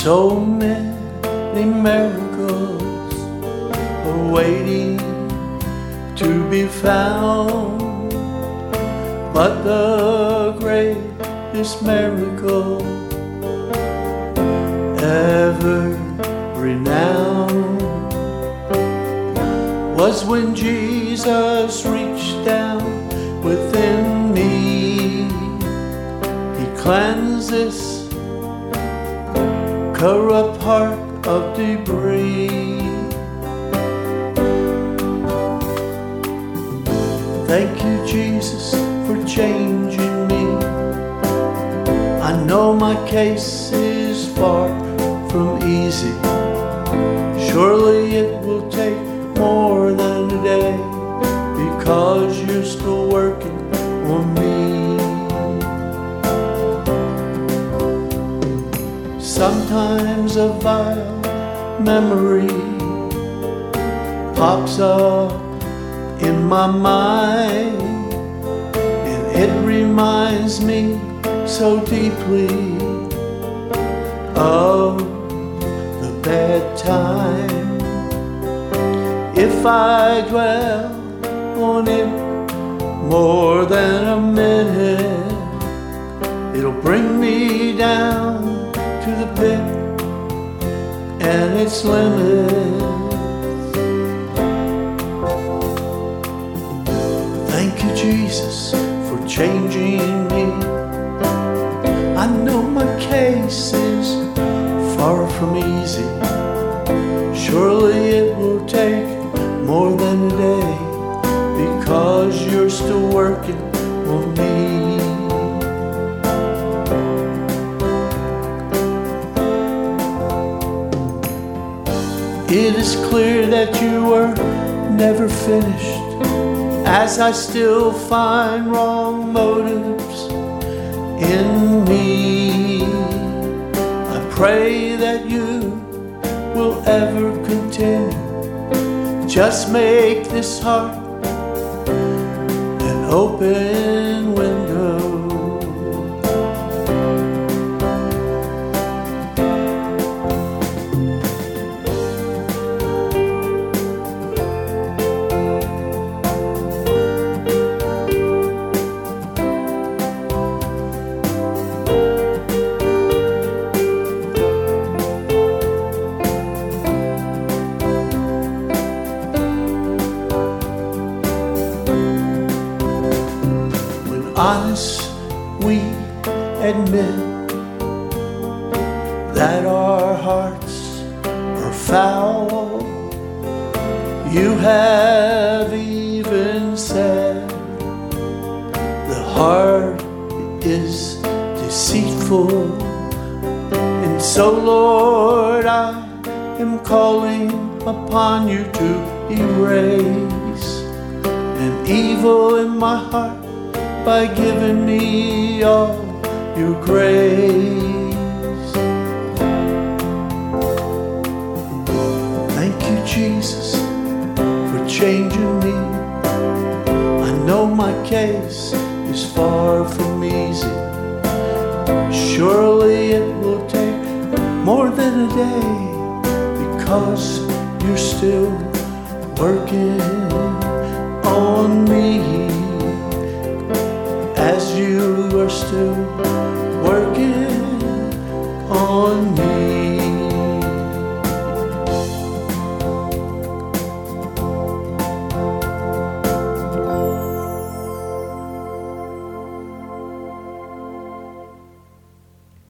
So many miracles are waiting to be found, but the greatest miracle ever renowned was when Jesus reached down within me. He cleansed this corrupt heart of debris. Thank you, Jesus, for changing me. I know my case is far from easy. Surely it will take more than a day, because you're still working on me. Sometimes a vile memory pops up in my mind, and it reminds me so deeply of the bad time. If I dwell on it more than a minute, it'll bring me down to the pit and its limits. Thank you, Jesus, for changing me. I know my case is far from easy. Surely it will take more than a day, because you're still working on me. It is clear that you were never finished, as I still find wrong motives in me. I pray that you will ever continue. Just make this heart an open window. Honest, we admit that our hearts are foul. You have even said the heart is deceitful. And so, Lord, I am calling upon you to erase an evil in my heart by giving me all your grace. Thank you, Jesus, for changing me. I know my case is far from easy. Surely it will take more than a day, because you're still working on me. As you are still working on me.